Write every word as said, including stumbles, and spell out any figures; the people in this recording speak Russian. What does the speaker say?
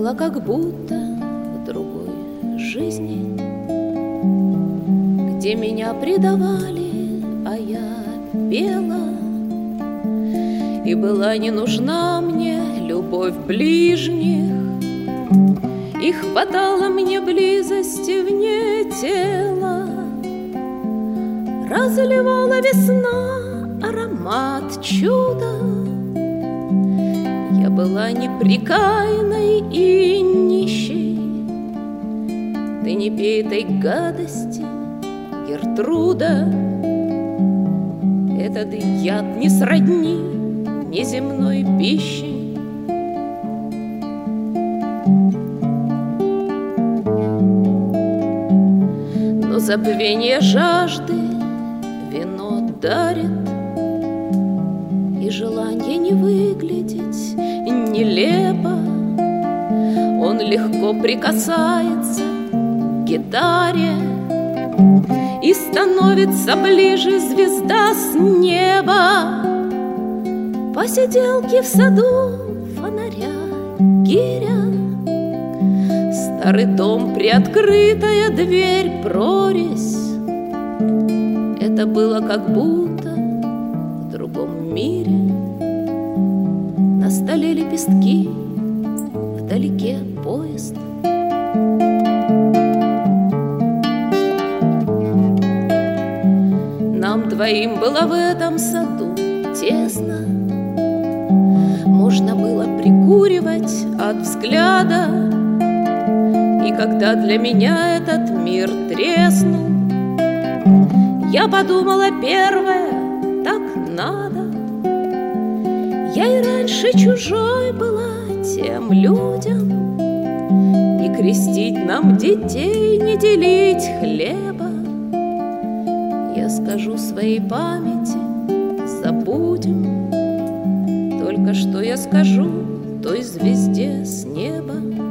была как будто в другой жизни, где меня предавали, а я пела. И была не нужна мне любовь ближних, и хватало мне близости вне тела. Разливала весна аромат чуда. Я была неприкаянной и нищей. Ты не пей этой гадости, Гертруда. Этот яд не сродни неземной пищи. Но забвение жажды вино дарит, и желание не выглядеть нелепо. Он легко прикасается к гитаре, и становится ближе звезда с неба. Посиделки в саду, фонаря, гиря, старый дом, приоткрытая дверь, прорезь. Это было как будто в другом мире. На столе лепестки, вдалеке поезд. Нам двоим было в этом саду тесно. Можно было прикуривать от взгляда. И когда для меня этот мир треснул, я подумала первое: так надо. Я и раньше чужой была тем людям. Не крестить нам детей, не делить хлеба. Я скажу своей памяти: забудем. Только что я скажу той звезде с неба: